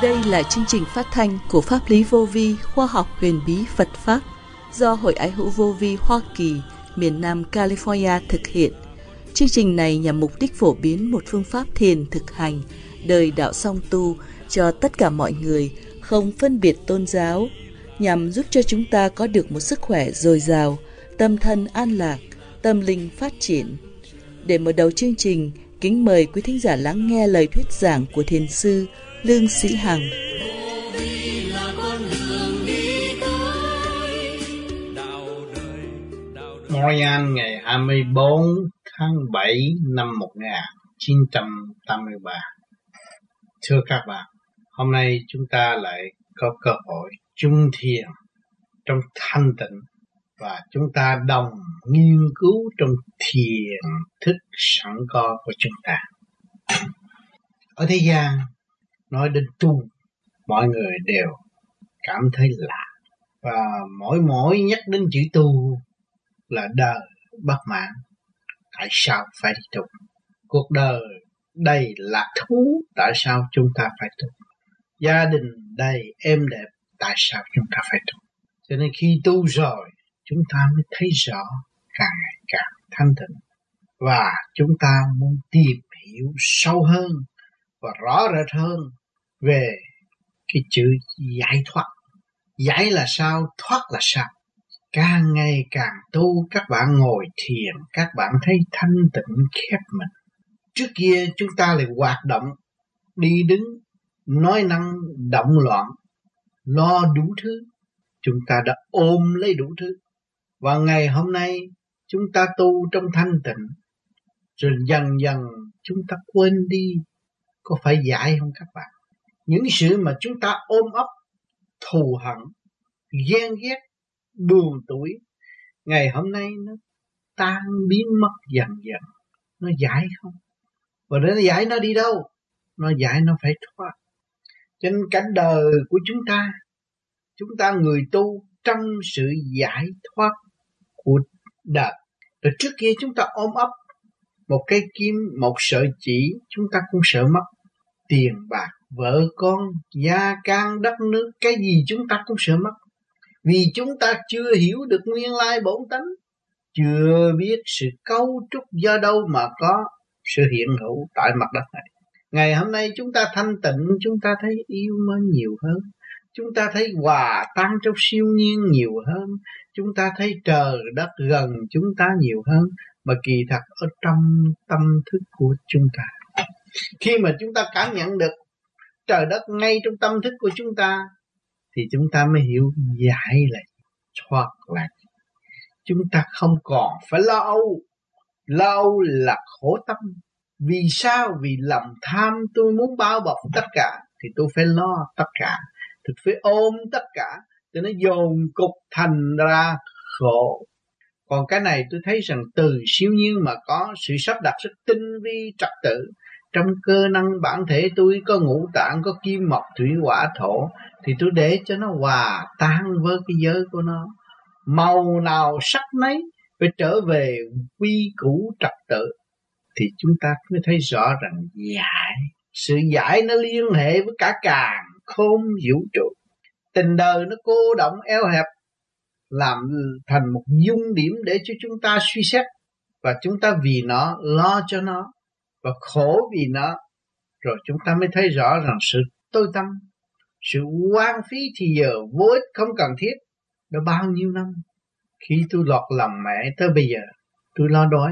Đây là chương trình phát thanh của Pháp lý vô vi khoa học huyền bí Phật Pháp do Hội Ái hữu vô vi Hoa Kỳ, miền Nam California thực hiện. Chương trình này nhằm mục đích phổ biến một phương pháp thiền thực hành, đời đạo song tu cho tất cả mọi người, không phân biệt tôn giáo, nhằm giúp cho chúng ta có được một sức khỏe dồi dào, tâm thân an lạc, tâm linh phát triển. Để mở đầu chương trình, kính mời quý thính giả lắng nghe lời thuyết giảng của Thiền sư Lương Sĩ Hằng. Montreal ngày 24 tháng 7 năm 1983. Thưa các bạn, hôm nay chúng ta lại có cơ hội chung thiền trong thanh tịnh và chúng ta đồng nghiên cứu trong thiền thức sẵn có của chúng ta. Ở thế gian nói đến tu, mọi người đều cảm thấy lạ, và mỗi nhắc đến chữ tu là đời bất mãn. Tại sao phải đi tu? Cuộc đời đầy lạc thú, tại sao chúng ta phải tu? Gia đình đầy êm đẹp, tại sao chúng ta phải tu? Cho nên khi tu rồi, chúng ta mới thấy rõ càng ngày càng thanh tịnh, và chúng ta muốn tìm hiểu sâu hơn và rõ rệt hơn về cái chữ giải thoát. Giải là sao? Thoát là sao? Càng ngày càng tu, các bạn ngồi thiền, các bạn thấy thanh tịnh khép mình. Trước kia chúng ta lại hoạt động, đi đứng, nói năng, động loạn, lo đủ thứ. Chúng ta đã ôm lấy đủ thứ. Và ngày hôm nay chúng ta tu trong thanh tịnh, rồi dần dần chúng ta quên đi. Có phải giải không các bạn? Những sự mà chúng ta ôm ấp, thù hận, ghen ghét, buồn tủi, ngày hôm nay nó tan biến mất dần dần. Nó giải không? Và nó giải nó đi đâu? Nó giải nó phải thoát. Cho nên cảnh đời của chúng ta người tu trong sự giải thoát của đời. Rồi trước kia chúng ta ôm ấp một cây kim, một sợi chỉ, chúng ta cũng sợ mất. Tiền bạc, vợ con, gia can, đất nước, cái gì chúng ta cũng sợ mất. Vì chúng ta chưa hiểu được nguyên lai bổn tánh, chưa biết sự cấu trúc do đâu mà có sự hiện hữu tại mặt đất này. Ngày hôm nay chúng ta thanh tịnh, chúng ta thấy yêu mến nhiều hơn, chúng ta thấy hòa tan trong siêu nhiên nhiều hơn, chúng ta thấy trời đất gần chúng ta nhiều hơn, mà kỳ thật ở trong tâm thức của chúng ta. Khi mà chúng ta cảm nhận được trời đất ngay trong tâm thức của chúng ta, thì chúng ta mới hiểu giải là thoát là. Chúng ta không còn phải lo âu. Lo âu là khổ tâm. Vì sao? Vì lòng tham tôi muốn bao bọc tất cả, thì tôi phải lo tất cả, tôi phải ôm tất cả, cho nó dồn cục thành ra khổ. Còn cái này tôi thấy rằng từ siêu nhiên mà có sự sắp đặt rất tinh vi trật tự. Trong cơ năng bản thể tôi có ngũ tạng, có kim mộc thủy hỏa thổ, thì tôi để cho nó hòa tan với cái giới của nó. Màu nào sắc nấy phải trở về quy củ trật tự, thì chúng ta mới thấy rõ rằng giải. Sự giải nó liên hệ với cả càn khôn vũ trụ. Tình đời nó cô động eo hẹp, làm thành một dung điểm để cho chúng ta suy xét. Và chúng ta vì nó, lo cho nó, và khổ vì nó. Rồi chúng ta mới thấy rõ rằng sự tối tâm, sự hoang phí thì giờ vô ích không cần thiết. Đã bao nhiêu năm, khi tôi lọt lòng mẹ tới bây giờ, tôi lo đói.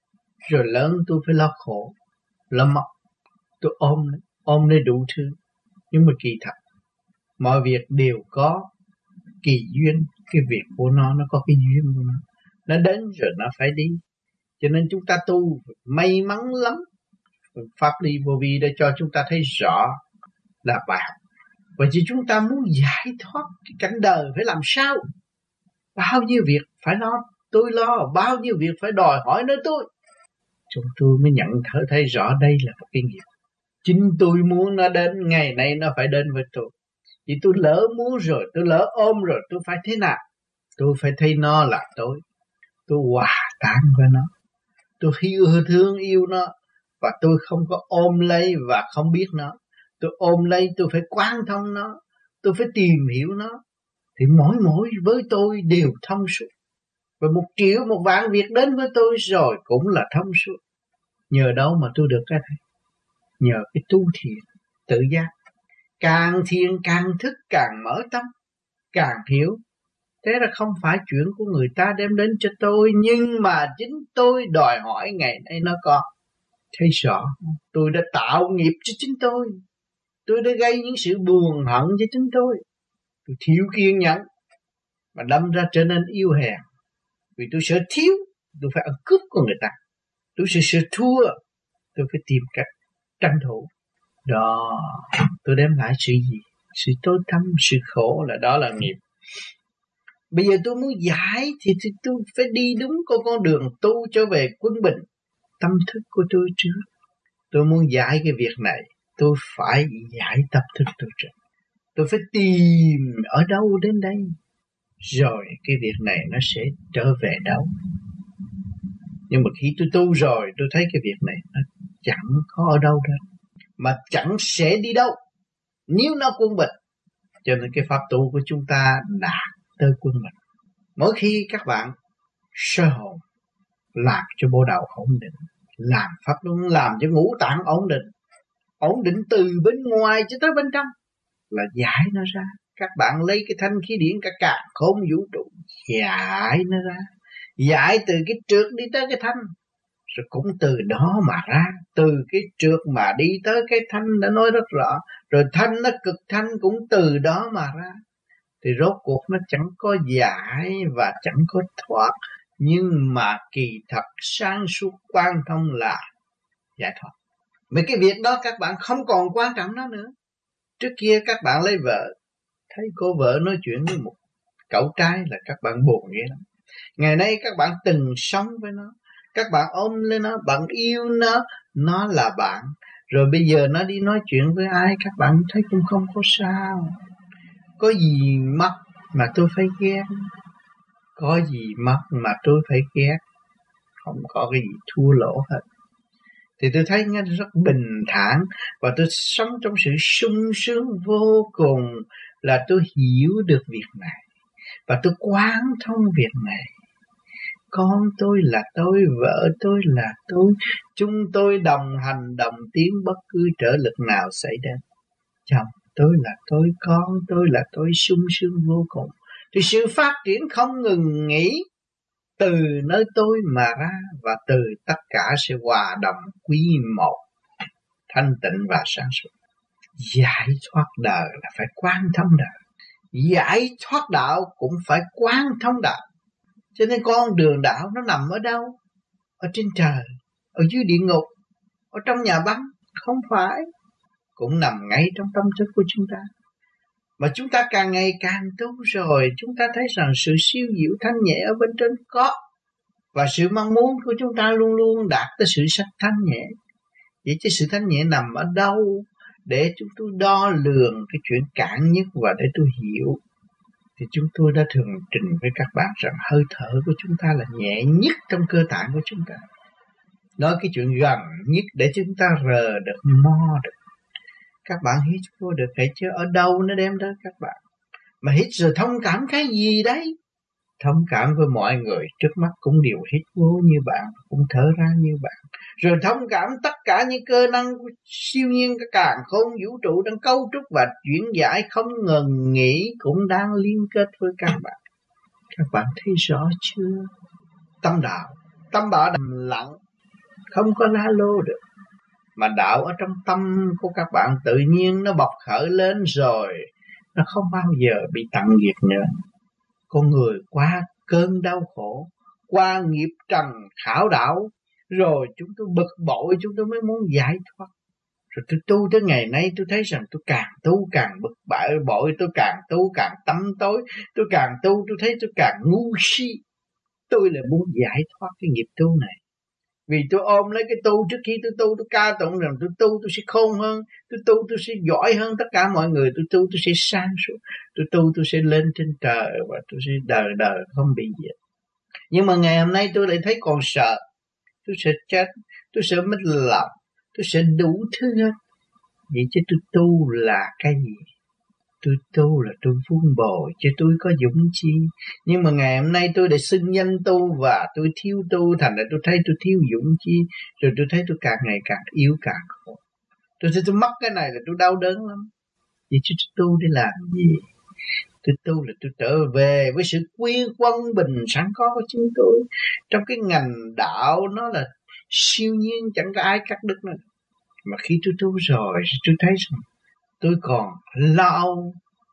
Rồi lớn tôi phải lo khổ, lo mất. Tôi ôm lấy đủ thứ. Nhưng mà kỳ thật, mọi việc đều có kỳ duyên. Cái việc của nó có cái duyên của nó. Nó đến rồi nó phải đi. Cho nên chúng ta tu may mắn lắm. Pháp lý vô vi để cho chúng ta thấy rõ là bài học. Và chỉ chúng ta muốn giải thoát cái cảnh đời phải làm sao? Bao nhiêu việc phải lo, tôi lo. Bao nhiêu việc phải đòi hỏi nơi tôi. Chúng tôi mới nhận thấy rõ đây là một cái nghiệp. Chính tôi muốn nó đến, ngày nay nó phải đến với tôi. Vì tôi lỡ muốn rồi, tôi lỡ ôm rồi, tôi phải thế nào? Tôi phải thấy nó là tôi hòa tan với nó. Tôi thương yêu nó, và tôi không có ôm lấy và không biết nó. tôi ôm lấy, tôi phải quán thông nó, tôi phải tìm hiểu nó, thì mỗi với tôi đều thông suốt. Và 1 triệu 1 vạn việc đến với tôi rồi cũng là thông suốt. Nhờ đâu mà tôi được cái này? Nhờ cái tu thiền tự giác. Càng thiền càng thức, càng mở tâm, càng hiểu. Thế là không phải chuyện của người ta đem đến cho tôi, nhưng mà chính tôi đòi hỏi ngày nay nó có. Thấy rõ, tôi đã tạo nghiệp cho chính tôi đã gây những sự buồn hận cho chính tôi thiếu kiên nhẫn, mà đâm ra trở nên yêu hèn. Vì tôi sợ thiếu, tôi phải ăn cướp của người ta. Tôi sợ thua, tôi phải tìm cách tranh thủ. Đó, tôi đem lại sự gì? Sự tối tăm, sự khổ, là đó là nghiệp. Bây giờ tôi muốn giải thì tôi phải đi đúng con đường tu cho về quân bình. Tâm thức của tôi trước. Tôi muốn giải cái việc này, tôi phải giải tâm thức tôi trước. Tôi phải tìm ở đâu đến đây, rồi cái việc này nó sẽ trở về đâu. Nhưng mà khi tôi tu rồi, tôi thấy cái việc này nó chẳng có ở đâu đâu, mà chẳng sẽ đi đâu nếu nó quân bình. Cho nên cái pháp tu của chúng ta đạt tới quân bình. Mỗi khi các bạn sơ hồn, làm cho bộ đầu ổn định, làm pháp luân, làm cho ngũ tạng ổn định từ bên ngoài cho tới bên trong, là giải nó ra. Các bạn lấy cái thanh khí điển cả càn khôn vũ trụ, giải nó ra. Giải từ cái trượt đi tới cái thanh, rồi cũng từ đó mà ra. Từ cái trượt mà đi tới cái thanh đã nói rất rõ. Rồi thanh nó cực thanh cũng từ đó mà ra. Thì rốt cuộc nó chẳng có giải và chẳng có thoát. Nhưng mà kỳ thật sáng suốt quan thông là giải thoát. Mấy cái việc đó các bạn không còn quan trọng nó nữa. Trước kia các bạn lấy vợ, thấy cô vợ nói chuyện với một cậu trai là các bạn buồn ghê lắm. Ngày nay các bạn từng sống với nó, các bạn ôm lên nó, bạn yêu nó là bạn. Rồi bây giờ nó đi nói chuyện với ai, các bạn thấy cũng không có sao. Có gì mất mà tôi phải ghét? Có gì mất mà tôi phải ghét? Không có cái gì thua lỗ hết. Thì tôi thấy nó rất bình thản, và tôi sống trong sự sung sướng vô cùng, là tôi hiểu được việc này và tôi quán thông việc này. Con tôi là tôi, vợ tôi là tôi, chúng tôi đồng hành đồng tiến bất cứ trở lực nào xảy đến. Chồng tôi là tôi, con tôi là tôi, sung sướng vô cùng. Thì sự phát triển không ngừng nghỉ từ nơi tôi mà ra, và từ tất cả sẽ hòa đồng quý một, thanh tịnh và sáng suốt. Giải thoát đời là phải quán thông đời, giải thoát đạo cũng phải quán thông đạo. Cho nên con đường đạo nó nằm ở đâu? Ở trên trời, ở dưới địa ngục, ở trong nhà băng? Không phải. Cũng nằm ngay trong tâm thức của chúng ta. Mà chúng ta càng ngày càng tu rồi, chúng ta thấy rằng sự siêu diệu thanh nhẹ ở bên trên có. Và sự mong muốn của chúng ta luôn luôn đạt tới sự sắc thanh nhẹ. Vậy chứ sự thanh nhẹ nằm ở đâu? Để chúng tôi đo lường cái chuyện cạn nhất và để tôi hiểu. Thì chúng tôi đã thường trình với các bạn rằng hơi thở của chúng ta là nhẹ nhất trong cơ tạng của chúng ta. Nói cái chuyện gần nhất để chúng ta rờ được, mo được. Các bạn hít vô được hay chứ? Ở đâu nó đem đến các bạn? Mà hít rồi thông cảm cái gì đấy? Thông cảm với mọi người trước mắt cũng đều hít vô như bạn, cũng thở ra như bạn. Rồi thông cảm tất cả những cơ năng của siêu nhiên cái càn khôn vũ trụ đang cấu trúc và chuyển giải không ngừng nghỉ, cũng đang liên kết với các bạn. Các bạn thấy rõ chưa? Tâm đạo đầm lặng, không có lá lô được. Mà đạo ở trong tâm của các bạn tự nhiên nó bộc khởi lên rồi, nó không bao giờ bị tận diệt nữa. Con người qua cơn đau khổ, qua nghiệp trần khảo đảo, rồi chúng tôi bực bội, chúng tôi mới muốn giải thoát. Rồi tôi tu tới ngày nay, tôi thấy rằng tôi càng tu càng bực bội, tôi càng tu càng tâm tối, tôi càng tu tôi thấy tôi càng ngu si. Tôi là muốn giải thoát cái nghiệp tu này. Vì tôi ôm lấy cái tu, trước khi tôi tu tôi ca tụng rằng tôi tu tôi sẽ khôn hơn, tôi tu tôi sẽ giỏi hơn tất cả mọi người, tôi tu tôi sẽ sáng suốt, tôi tu tôi sẽ lên trên trời và tôi sẽ đời không bị diệt. Nhưng mà ngày hôm nay tôi lại thấy còn sợ. Tôi sợ chết, tôi sợ mất lòng, tôi sợ đủ thứ hết. Vậy chứ tôi tu là cái gì? Tôi tu là tôi vun bồi, chứ tôi có dũng chi. Nhưng mà ngày hôm nay tôi đã xưng danh tu và tôi thiếu tu, thành ra tôi thấy tôi thiếu dũng chi. Rồi tôi thấy tôi càng ngày càng yếu càng khổ. Tôi thấy tôi mất cái này là tôi đau đớn lắm. Vậy chứ tôi tu để làm gì? Tôi tu là tôi trở về với sự quy quân bình sẵn có của chính tôi. Trong cái ngành đạo nó là siêu nhiên, chẳng có ai cắt đứt nữa. Mà khi tôi tu rồi tôi thấy rằng tôi còn lo âu.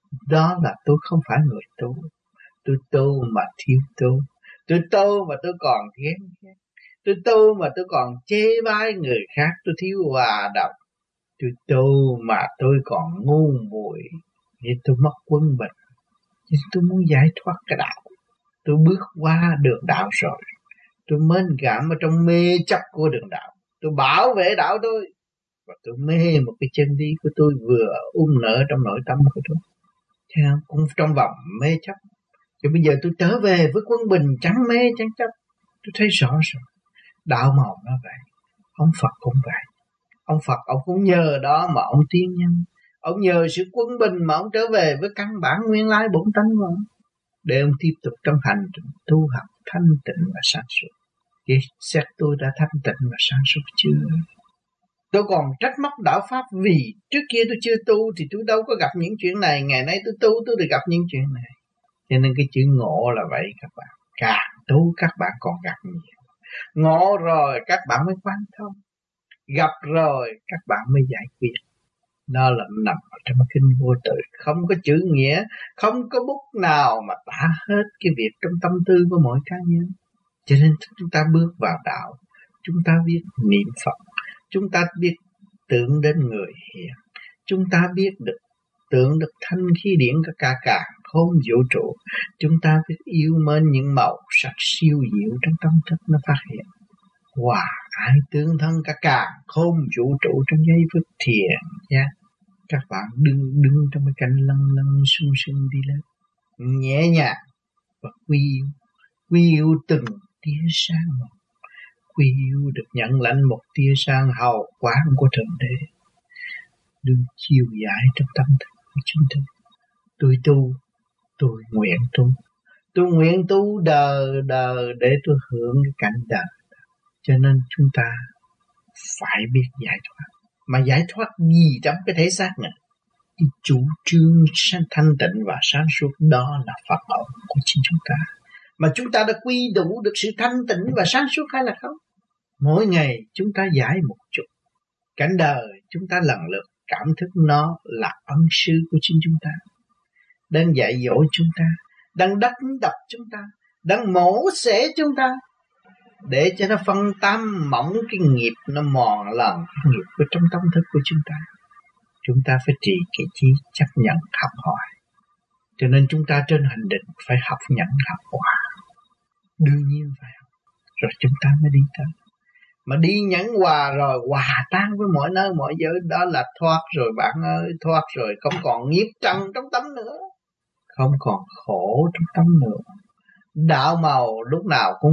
Đó là tôi không phải người tu. Tôi tu mà thiếu tu. Tôi tu mà tôi còn ghen ghét. Tôi tu mà tôi còn chê bai người khác. Tôi thiếu hòa đồng. Tôi tu mà tôi còn ngu muội. Vì tôi mất quân bình. Nhưng tôi muốn giải thoát cái đạo. Tôi bước qua đường đạo rồi. Tôi mến cảm ở trong mê chấp của đường đạo. Tôi bảo vệ đạo tôi. Và tôi mê một cái chân lý của tôi vừa nở trong nội tâm của tôi. Cũng trong vòng mê chấp. Chứ bây giờ tôi trở về với quân bình, chẳng mê chẳng chấp. Tôi thấy rõ rồi. Đạo màu nó vậy. Ông Phật cũng vậy. Ông Phật ông cũng nhờ đó mà ông tiến nhân. Ông nhờ sự quân bình mà ông trở về với căn bản nguyên lai bổn tánh của ông. Để ông tiếp tục trong hành trình tu học thanh tịnh và sáng suốt. Vậy xét tôi đã thanh tịnh và sáng suốt chưa? Tôi còn trách móc đạo Pháp vì trước kia tôi chưa tu thì tôi đâu có gặp những chuyện này. Ngày nay tôi tu tôi được gặp những chuyện này. Cho nên cái chữ ngộ là vậy các bạn. Càng tu các bạn còn gặp nhiều. Ngộ rồi các bạn mới quan thông. Gặp rồi các bạn mới giải quyết. Đó là nằm ở trong kinh vô tự. Không có chữ nghĩa, không có bút nào mà tả hết cái việc trong tâm tư của mỗi cá nhân. Cho nên chúng ta bước vào đạo, chúng ta biết niệm Phật, chúng ta biết tưởng đến người hiền, chúng ta biết được tưởng được thanh khí điển cả càn khôn vũ trụ, chúng ta biết yêu mến những màu sắc siêu diệu trong tâm thức nó phát hiện. Ai tương thân cả càn khôn vũ trụ trong giây phút thiền giác. Các bạn đứng trong cái cảnh lân lân sung sung đi lên, nhẹ nhàng và quy yêu từng tia sáng một. Quy yêu được nhận lãnh một tia sáng hào quang của Thượng Đế, đừng chiều giải trong tâm thức của chúng tôi. Tôi tu, tôi nguyện tu đời để tôi hưởng cái cảnh đời. Cho nên chúng ta phải biết giải thoát. Mà giải thoát gì trong cái thể xác này? Cái chủ trương thanh tịnh và sáng suốt đó là Phật hậu của chính chúng ta. Mà chúng ta đã quy đủ được sự thanh tịnh và sáng suốt hay là không? Mỗi ngày chúng ta giải một chút. Cảnh đời chúng ta lần lượt cảm thức nó là ân sư của chính chúng ta. Đang dạy dỗ chúng ta, đang đánh đập chúng ta, đang mổ xẻ chúng ta. Để cho nó phân tam mỏng cái nghiệp nó mòn lần cái nghiệp của trong tâm thức của chúng ta. Chúng ta phải trì kỳ trí chấp nhận học hỏi. Cho nên chúng ta trên hành trình phải học nhận học hòa. Đương nhiên phải học. Rồi chúng ta mới đi tới. Mà đi nhẫn hòa rồi hòa tan với mọi nơi mọi giới. Đó là thoát rồi bạn ơi. Thoát rồi không còn nghiệp trần trong tâm nữa. Không còn khổ trong tâm nữa. Đạo màu lúc nào cũng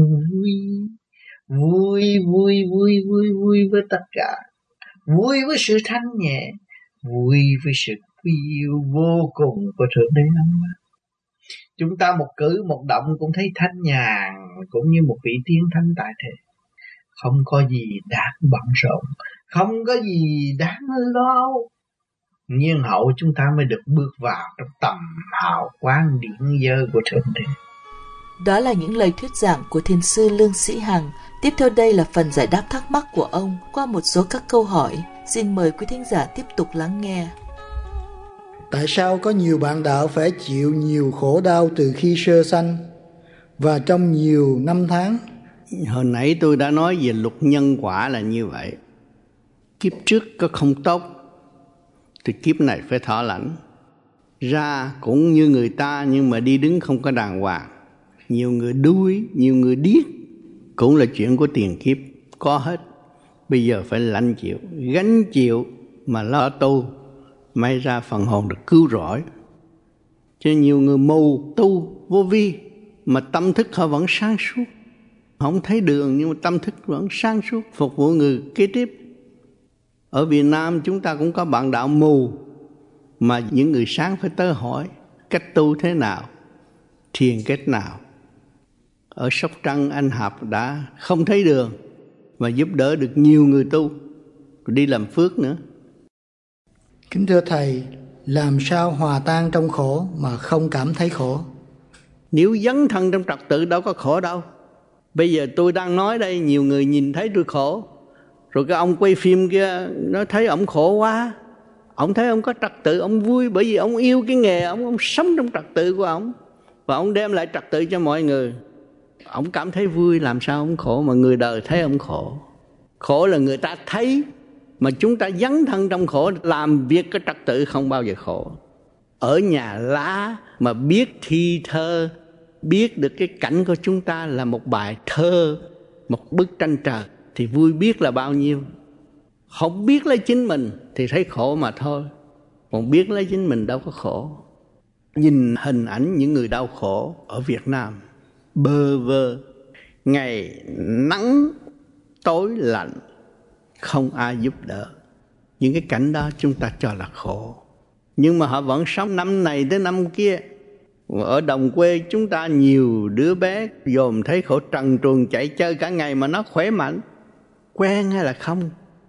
vui với tất cả. Vui với sự thanh nhẹ. Vui với sự quý yêu vô cùng của Thượng Đế Âm. Chúng ta một cử một động cũng thấy thanh nhàn, cũng như một vị tiên thanh tại thế. Không có gì đáng bận rộn, không có gì đáng lo. Nhiên hậu chúng ta mới được bước vào trong tầm hào quang điển dơ của Thượng Đế. Đó là những lời thuyết giảng của Thiền sư Lương Sĩ Hằng. Tiếp theo đây là phần giải đáp thắc mắc của ông qua một số các câu hỏi. Xin mời quý thính giả tiếp tục lắng nghe. Tại sao có nhiều bạn đạo phải chịu nhiều khổ đau từ khi sơ sanh và trong nhiều năm tháng? Hồi nãy tôi đã nói về luật nhân quả là như vậy. Kiếp trước có không tốt thì kiếp này phải thọ lãnh. Ra cũng như người ta nhưng mà đi đứng không có đàng hoàng. Nhiều người đuối, nhiều người điếc, cũng là chuyện của tiền kiếp, có hết. Bây giờ phải lãnh chịu, gánh chịu mà lo tu, may ra phần hồn được cứu rỗi. Chứ nhiều người mù tu vô vi mà tâm thức họ vẫn sáng suốt. Không thấy đường nhưng mà tâm thức vẫn sáng suốt, phục vụ người kế tiếp. Ở Việt Nam chúng ta cũng có bạn đạo mù, mà những người sáng phải tới hỏi cách tu thế nào, thiền cách nào. Ở Sóc Trăng anh Hạp đã không thấy đường mà giúp đỡ được nhiều người tu, đi làm phước nữa. Kính thưa Thầy, làm sao hòa tan trong khổ mà không cảm thấy khổ? Nếu dấn thân trong trật tự đâu có khổ đâu. Bây giờ tôi đang nói đây, nhiều người nhìn thấy tôi khổ, rồi cái ông quay phim kia nó thấy ông khổ quá, ông thấy ông có trật tự, ông vui bởi vì ông yêu cái nghề, ông sống trong trật tự của ông và ông đem lại trật tự cho mọi người. Ông cảm thấy vui, làm sao ông khổ mà người đời thấy ông khổ? Khổ là người ta thấy, mà chúng ta dấn thân trong khổ, làm việc có trật tự không bao giờ khổ. Ở nhà lá mà biết thi thơ, biết được cái cảnh của chúng ta là một bài thơ, một bức tranh trời thì vui biết là bao nhiêu. Không biết lấy chính mình thì thấy khổ mà thôi, còn biết lấy chính mình đâu có khổ. Nhìn hình ảnh những người đau khổ ở Việt Nam, bơ vơ, ngày nắng tối lạnh, không ai giúp đỡ. Những cái cảnh đó chúng ta cho là khổ, nhưng mà họ vẫn sống năm này tới năm kia. Ở đồng quê chúng ta nhiều đứa bé dòm thấy khổ trần truồng chạy chơi cả ngày mà nó khỏe mạnh. Quen hay là không?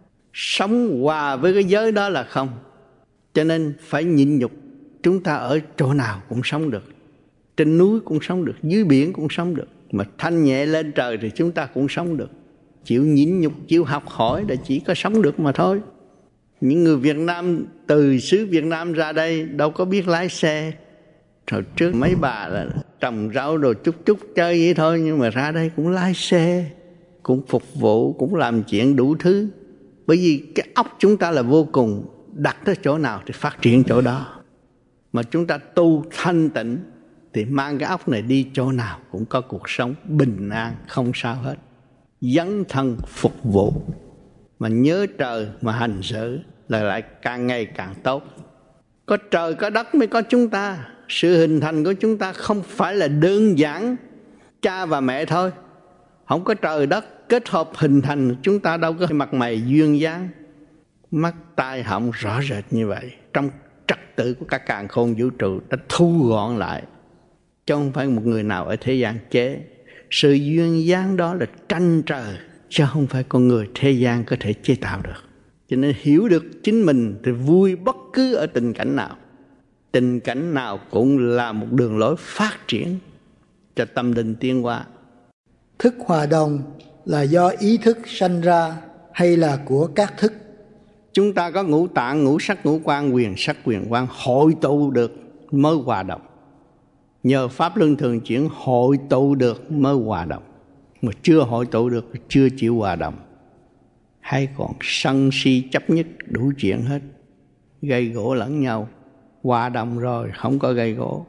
Sống hòa với cái giới đó là không. Cho nên phải nhịn nhục. Chúng ta ở chỗ nào cũng sống được, trên núi cũng sống được, dưới biển cũng sống được, mà thanh nhẹ lên trời thì chúng ta cũng sống được. Chịu nhịn nhục, chịu học hỏi là chỉ có sống được mà thôi. Những người Việt Nam từ xứ Việt Nam ra đây đâu có biết lái xe. Hồi trước mấy bà là trồng rau đồ chút chút chơi vậy thôi, nhưng mà ra đây cũng lái xe, cũng phục vụ, cũng làm chuyện đủ thứ. Bởi vì cái óc chúng ta là vô cùng, đặt tới chỗ nào thì phát triển chỗ đó. Mà chúng ta tu thanh tịnh thì mang cái óc này đi chỗ nào cũng có cuộc sống bình an, không sao hết. Dấn thân phục vụ mà nhớ trời mà hành xử là lại càng ngày càng tốt. Có trời có đất mới có chúng ta. Sự hình thành của chúng ta không phải là đơn giản cha và mẹ thôi. Không có trời đất kết hợp hình thành chúng ta đâu có mặt mày duyên dáng, mắt tai họng rõ rệt như vậy. Trong trật tự của cả càn khôn vũ trụ đã thu gọn lại, chứ không phải một người nào ở thế gian chế. Sự duyên dáng đó là tranh trời, chứ không phải con người thế gian có thể chế tạo được. Cho nên hiểu được chính mình thì vui bất cứ ở tình cảnh nào. Tình cảnh nào cũng là một đường lối phát triển cho tâm linh tiến hóa. Thức hòa đồng là do ý thức sanh ra hay là của các thức? Chúng ta có ngũ tạng, ngũ sắc, ngũ quan, quyền sắc, quyền quan hội tụ được mới hòa đồng. Nhờ pháp luân thường chuyển hội tụ được mới hòa đồng. Mà chưa hội tụ được, chưa chịu hòa đồng, hay còn sân si chấp nhất đủ chuyện hết, gây gỗ lẫn nhau. Hòa đồng rồi không có gây gỗ.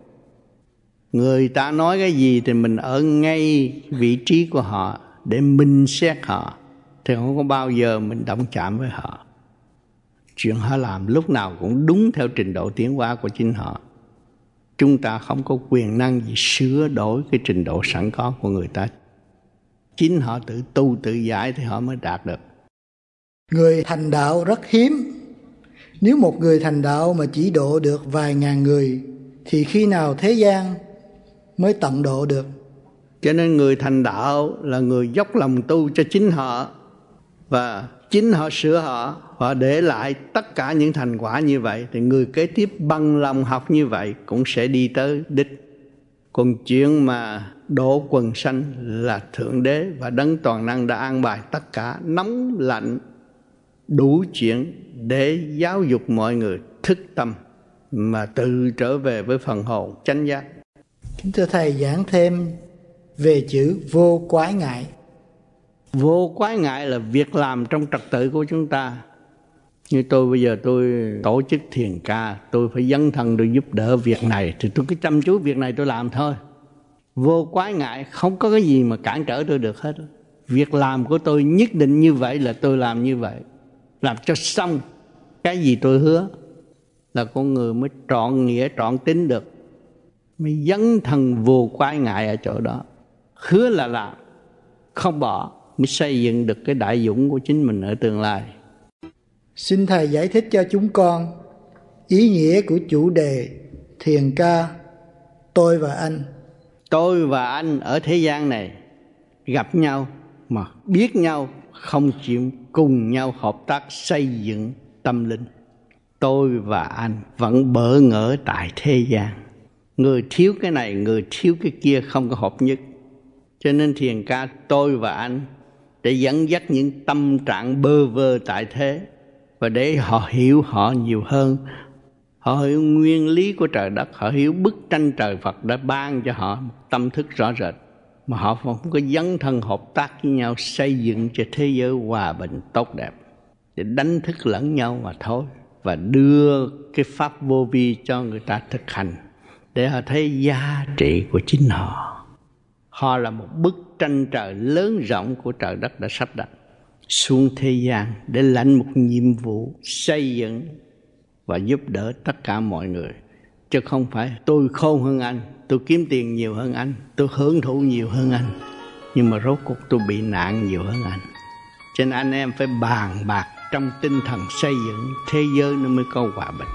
Người ta nói cái gì thì mình ở ngay vị trí của họ để minh xét họ, thì không có bao giờ mình động chạm với họ. Chuyện họ làm lúc nào cũng đúng theo trình độ tiến hóa của chính họ. Chúng ta không có quyền năng gì sửa đổi cái trình độ sẵn có của người ta. Chính họ tự tu tự giải thì họ mới đạt được. Người thành đạo rất hiếm. Nếu một người thành đạo mà chỉ độ được vài ngàn người thì khi nào thế gian mới tận độ được? Cho nên người thành đạo là người dốc lòng tu cho chính họ, và chính họ sửa họ để lại tất cả những thành quả như vậy, thì người kế tiếp bằng lòng học như vậy cũng sẽ đi tới đích. Còn chuyện mà độ quần sanh là Thượng Đế và Đấng Toàn Năng đã an bài tất cả nóng lạnh đủ chuyện để giáo dục mọi người thức tâm mà tự trở về với phần hồn chánh giác. Kính thưa Thầy, giảng thêm về chữ vô quái ngại. Vô quái ngại là việc làm trong trật tự của chúng ta. Như tôi bây giờ tôi tổ chức thiền ca, tôi phải dấn thân để giúp đỡ việc này thì tôi cứ chăm chú việc này tôi làm thôi. Vô quái ngại, không có cái gì mà cản trở tôi được hết. Việc làm của tôi nhất định như vậy là tôi làm như vậy, làm cho xong cái gì tôi hứa, là con người mới trọn nghĩa trọn tính được, mới dấn thân vô quái ngại ở chỗ đó. Hứa là làm, không bỏ, mới xây dựng được cái đại dũng của chính mình ở tương lai. Xin Thầy giải thích cho chúng con ý nghĩa của chủ đề thiền ca Tôi và Anh. Tôi và anh ở thế gian này gặp nhau mà biết nhau, không chịu cùng nhau hợp tác xây dựng tâm linh. Tôi và anh vẫn bỡ ngỡ tại thế gian. Người thiếu cái này, người thiếu cái kia, không có hợp nhất. Cho nên thiền ca tôi và anh để dẫn dắt những tâm trạng bơ vơ tại thế, và để họ hiểu họ nhiều hơn. Họ hiểu nguyên lý của trời đất, họ hiểu bức tranh trời Phật đã ban cho họ một tâm thức rõ rệt, mà họ không có dấn thân hợp tác với nhau xây dựng cho thế giới hòa bình tốt đẹp, để đánh thức lẫn nhau mà thôi, và đưa cái pháp vô vi cho người ta thực hành để họ thấy giá trị của chính họ. Họ là một bức tranh trời lớn rộng của trời đất đã sắp đặt xuống thế gian để lãnh một nhiệm vụ xây dựng và giúp đỡ tất cả mọi người. Chứ không phải tôi khôn hơn anh, tôi kiếm tiền nhiều hơn anh, tôi hưởng thụ nhiều hơn anh, nhưng mà rốt cuộc tôi bị nạn nhiều hơn anh. Cho nên anh em phải bàn bạc trong tinh thần xây dựng thế giới nó mới có hòa bình.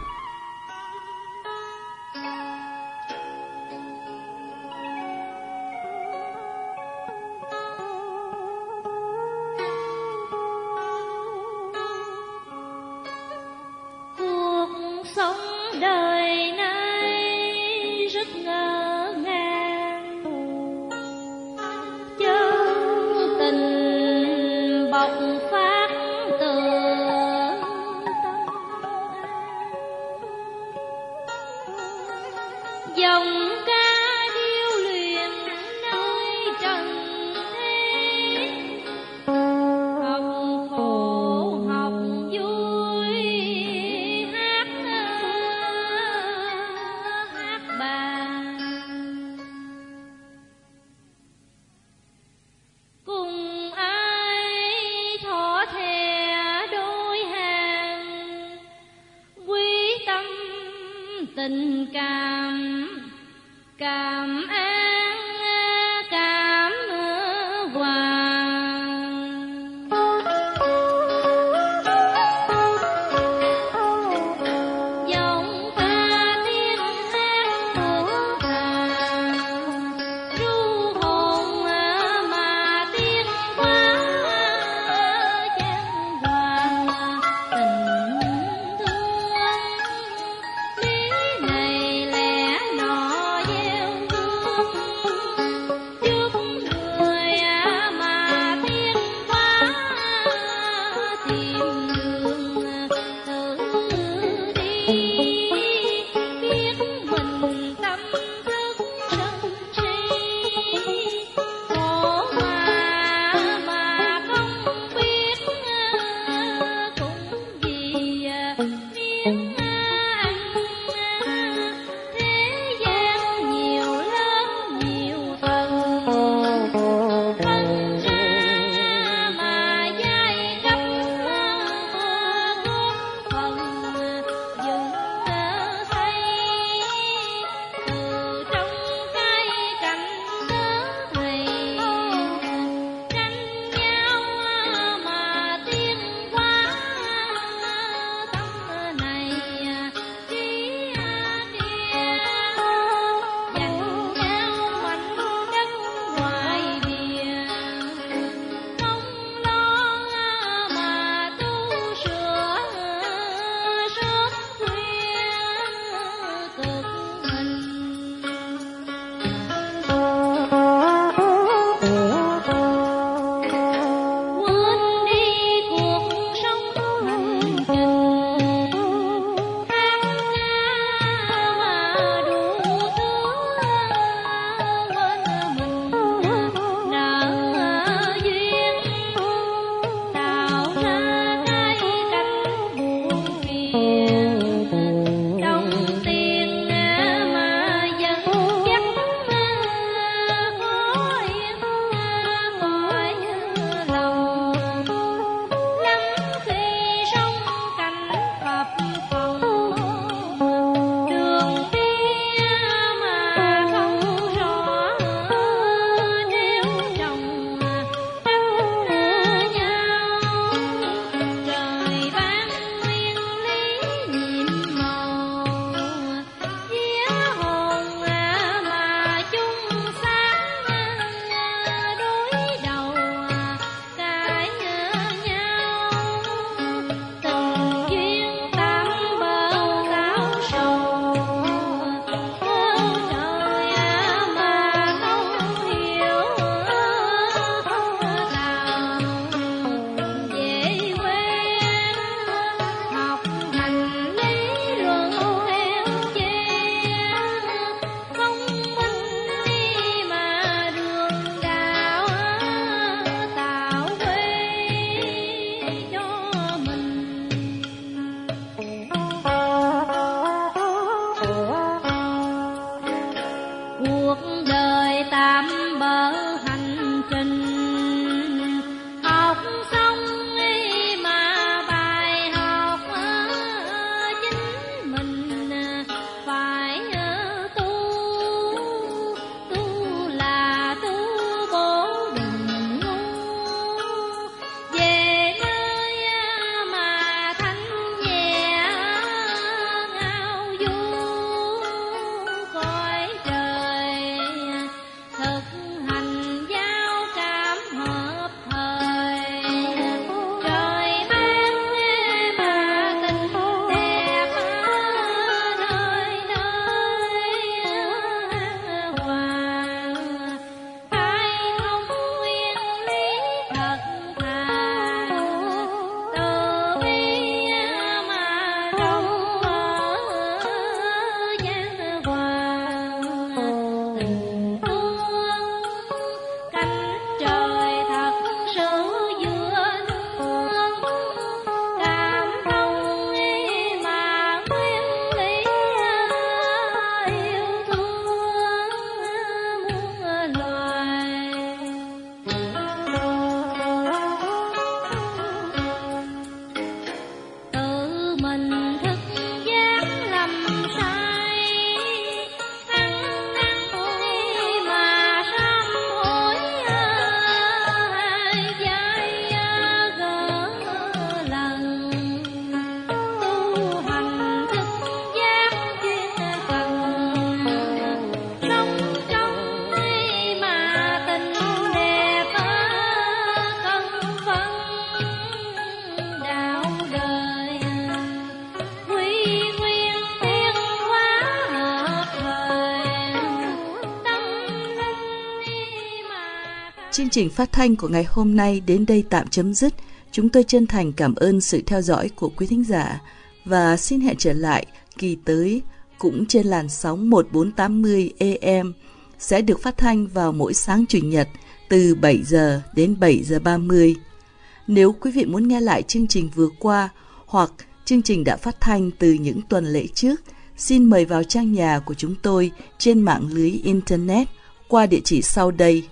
Chương trình phát thanh của ngày hôm nay đến đây tạm chấm dứt. Chúng tôi chân thành cảm ơn sự theo dõi của quý thính giả và xin hẹn trở lại kỳ tới cũng trên làn sóng 1480 AM sẽ được phát thanh vào mỗi sáng Chủ nhật từ 7 giờ đến 7 giờ 30. Nếu quý vị muốn nghe lại chương trình vừa qua hoặc chương trình đã phát thanh từ những tuần lễ trước, xin mời vào trang nhà của chúng tôi trên mạng lưới Internet qua địa chỉ sau đây: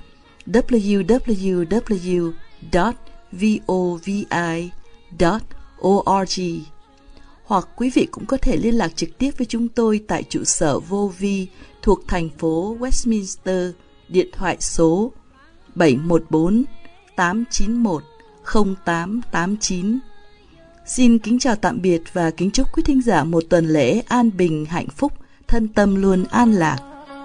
www.vovi.org. Hoặc quý vị cũng có thể liên lạc trực tiếp với chúng tôi tại trụ sở Vô Vi thuộc thành phố Westminster, điện thoại số 714-891-0889. Xin kính chào tạm biệt và kính chúc quý thính giả một tuần lễ an bình, hạnh phúc, thân tâm luôn an lạc.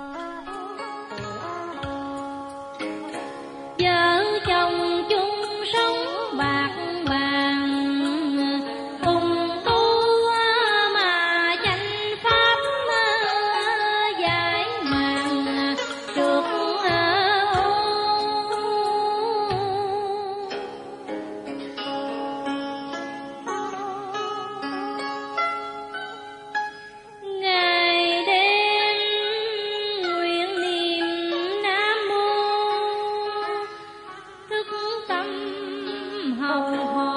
Vợ chồng chung sống bạc bàn, cùng tu mà chánh pháp giải màng được ngày đêm nguyện niệm Nam Mô, thức tâm hầu